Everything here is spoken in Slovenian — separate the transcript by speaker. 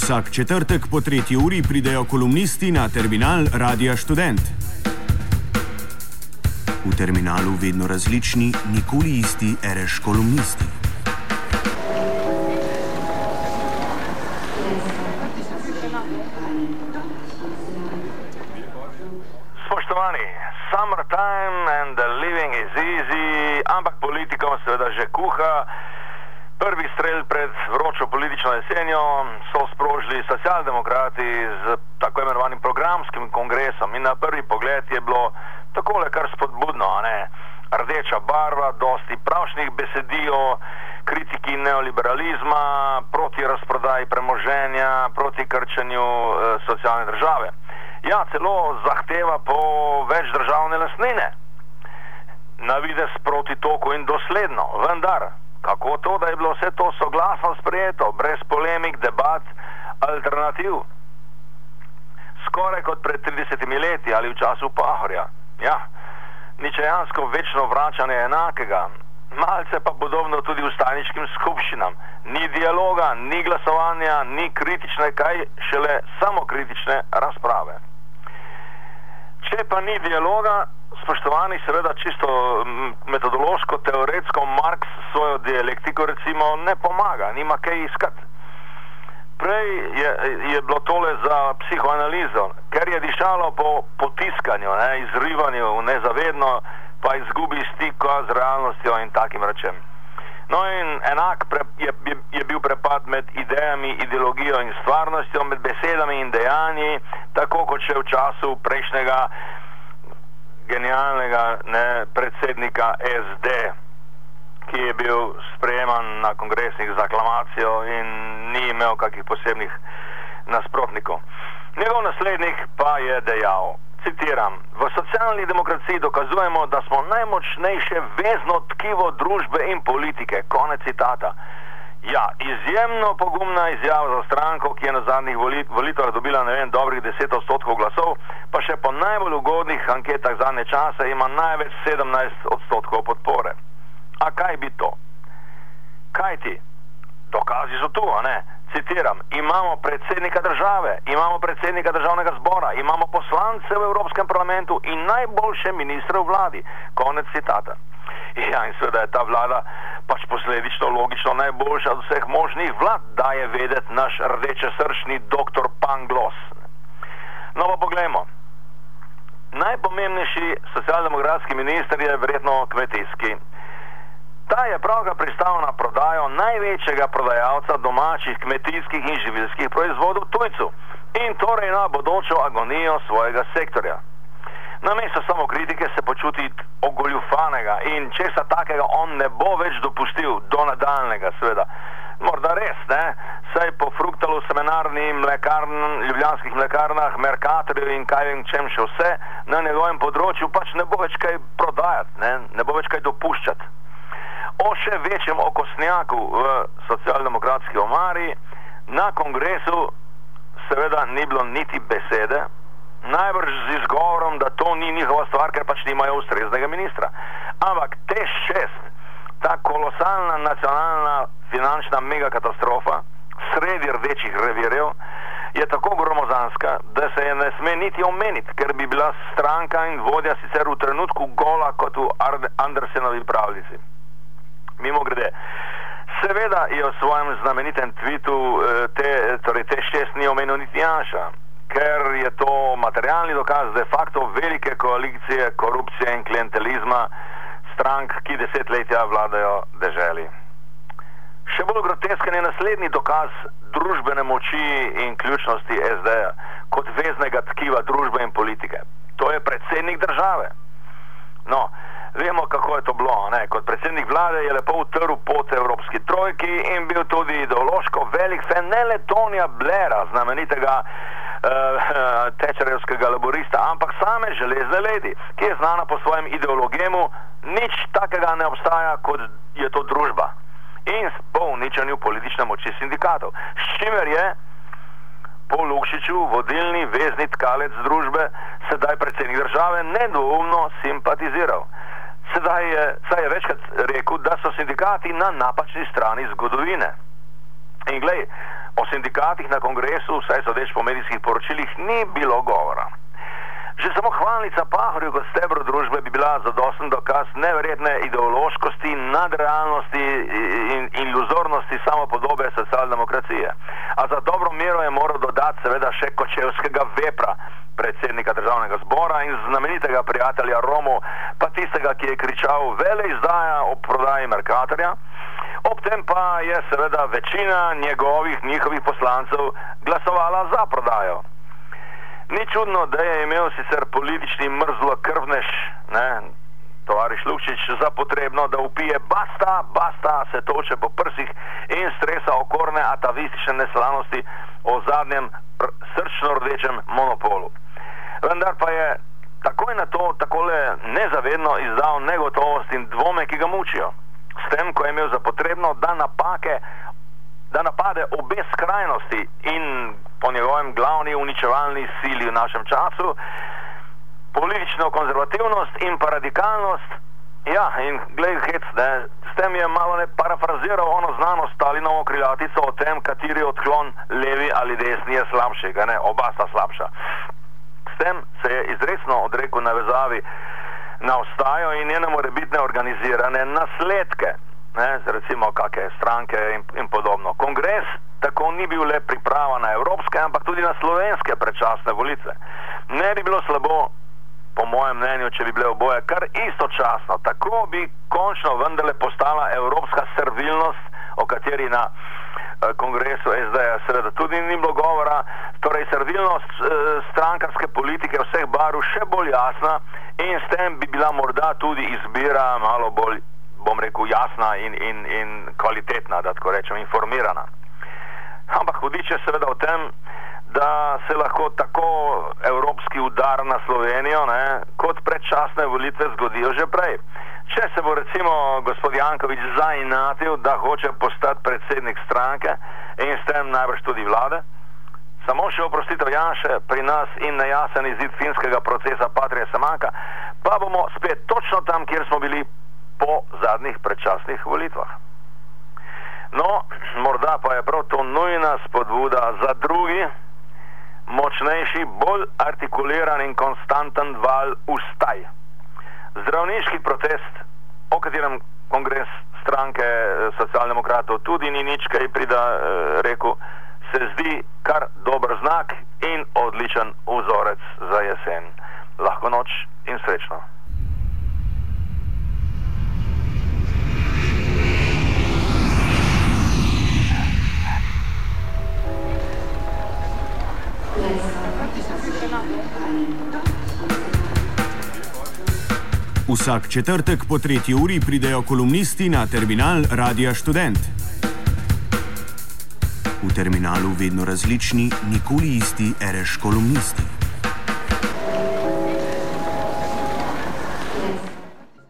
Speaker 1: Vsak četrtek po 3. uri pridejo kolumnisti na terminal Radia Študent. V terminalu vedno različni, nikoli isti RŠ kolumnisti.
Speaker 2: Spoštovani, summertime and the living is easy, ampak politikom seveda že kuha. Prvi strel pred vročo politično jesenjo so sprožili socialdemokrati z tako imenovanim programskim kongresom in na prvi pogled je bilo takole kar spodbudno, ne? Rdeča barva, dosti pravšnjih besedijo, kritiki neoliberalizma, proti razprodaji premoženja, proti krčenju socialne države. Ja, celo zahteva po več državne lastnine. Na videz proti toku in dosledno, vendar kako to, da je bilo vse to soglasno sprejeto, brez polemik, debat, alternativ? Skoraj kot pred 30 leti ali v času Pahorja. Ja, ničejansko večno vračanje enakega. Malce pa podobno tudi v staniškim skupščinam. Ni dialoga, ni glasovanja, ni kritične, kaj šele samokritične razprave. Če pa ni dialoga, spoštovani, seveda čisto metodološko, teoretsko Marx svojo dialektiko recimo ne pomaga, nima kaj iskati. Prej je bilo tole za psihoanalizo, ker je dišalo po potiskanju, izrivanju, nezavedno, pa izgubi stika z realnostjo in takim rečem. No in enak je bil prepad med idejami, ideologijo in stvarnostjo, med besedami in dejanji, tako kot še v času prejšnjega genialnega predsednika SD, ki je bil sprejeman na kongresih z aklamacijo in ni imel kakih posebnih nasprotnikov. Njegov naslednik pa je dejal, citiram, v socialni demokraciji dokazujemo, da smo najmočnejše vezno tkivo družbe in politike. Konec citata. Ja, izjemno pogumna izjava za stranko, ki je na zadnjih volitvah dobila, dobrih 10% glasov, pa še po najbolj ugodnih anketah zadnje čase ima največ 17% podpore. A kaj bi to? Kaj ti? Dokazi so tu, a ne? Citiram, imamo predsednika države, imamo predsednika državnega zbora, imamo poslance v Evropskem parlamentu in najboljše ministre v vladi. Konec citata. Ja, in seveda je ta vlada pač posledično logično najboljša od vseh možnih vlad, daje vedeti naš rdečesrčni doktor Pangloss. No pa poglejmo. Najpomembnejši socialdemokratski minister je verjetno kmetijski. Ta je pravkar pristal na prodajo največjega prodajalca domačih kmetijskih in živilskih proizvodov tujcu in torej na bodočo agonijo svojega sektorja. Namesto samokritike se počuti ogoljufanega in česa takega on ne bo več dopustil do nadaljnega, seveda. Morda res, saj po Fruktalu, semenarni, ljubljanskih mlekarnah, Mercatorju in kaj vem čem še vse, na njegovem področju pač ne bo več kaj prodajati, ne bo več kaj dopuščati. O še večjem okostnjaku v socialdemokratski omari na kongresu seveda ni bilo niti besede, najbrž z izgovorom, da to ni njihova stvar, ker pač nimajo ustreznega ministra. Ampak TEŠ6, ta kolosalna nacionalna finančna megakatastrofa sredi rdečih revirjev, je tako gromozanska, da se je ne sme niti omeniti, ker bi bila stranka in vodja sicer v trenutku gola kot v Andersenovi pravljici. Mimogrede, seveda je v svojem znamenitem tweetu TEŠ6 ni omenil niti Janša, ker je to materialni dokaz de facto velike koalicije, korupcije in klientelizma strank, ki desetletja vladajo deželi. Še bolj grotesken je naslednji dokaz družbene moči in ključnosti SD-ja kot veznega tkiva družbe in politike. To je predsednik države. No, vemo, kako je to bilo, Kot predsednik vlade je lepo utrl pot evropski trojki in bil tudi ideološko velik fan ne le Tonija Blaira, znamenitega tečerjevskega laborista, ampak same železne lady, ki je znana po svojem ideologemu, nič takega ne obstaja, kot je to družba. In po uničanju politične moči sindikatov. S čimer je po Lukšiču vodilni vezni tkalec družbe, sedaj predsednik države, nedvoumno simpatiziral. Saj je večkrat rekel, da so sindikati na napačni strani zgodovine. In glej, O sindikatih na kongresu, vsaj sodeč po medijskih poročilih, ni bilo govora. Že samo hvalnica Pahorju kot stebru družbe bi bila zadosten dokaz neverjetne ideološkosti, nadrealnosti in iluzornosti samopodobe socialdemokracije. A za dobro mero je moral dodati seveda še kočevskega vepra, predsednika državnega zbora in znamenitega prijatelja Romu, pa tistega, ki je kričal veleizdaja ob prodaji Mercatorja. Ob tem pa je seveda večina njihovih poslancev glasovala za prodajo. Ni čudno, da je imel sicer politični mrzlokrvnež, tovariš Lukšič, za potrebno, da vpije basta, se toče po prsih in stresa okorne atavistične neslanosti o zadnjem srčno rdečem monopolu. Vendar pa je takoj na to takole nezavedno izdal negotovost in dvome, ki ga mučijo. S tem, ko je imel za potrebno, da napade obe skrajnosti in po njegovem glavni uničevalni sili v našem času, politično konzervativnost in pa radikalnost. Ja, in glej hec, s tem je malo ne parafraziral ono znano Stalinovo krilatico o tem, kateri odklon levi ali desni je slabši, oba sta slabša. S tem se je izrecno odrekel navezavi na vstajo in njene morebitne organizirane nasledke, recimo kakšne stranke in podobno. Kongres tako ni bil le priprava na evropske, ampak tudi na slovenske predčasne volitve. Ne bi bilo slabo, po mojem mnenju, če bi bile oboje kar istočasno. Tako bi končno vendarle postala evropska servilnost, o kateri na kongresu SD-ja seveda tudi ni bilo govora, torej servilnost strankarske politike vseh barv še bolj jasna in s tem bi bila morda tudi izbira malo bolj, bom rekel, jasna in kvalitetna, da tako rečem, informirana. Ampak hudič je seveda v tem, da se lahko tako evropski udar na Slovenijo, kot predčasne volitve zgodijo že prej. Če se bo recimo gospod Janković zainatil, da hoče postati predsednik stranke in s tem najbrž tudi vlade, samo še oprostitev Janše pri nas in nejasen izid finskega procesa Patrie se manjka, pa bomo spet točno tam, kjer smo bili po zadnjih predčasnih volitvah. No, morda pa je prav to nujna spodbuda za drugi, močnejši, bolj artikuliran in konstanten val vstaj. Zdravniški protest, o katerem kongres stranke socialdemokratov tudi ni nič kaj prida rekel, se zdi kar dober znak in odličen vzorec za jesen. Lahko noč in srečno.
Speaker 1: Vsak četrtek po 3. uri pridejo kolumnisti na terminal Radia Študent. V terminalu vedno različni, nikoli isti ereš kolumnisti.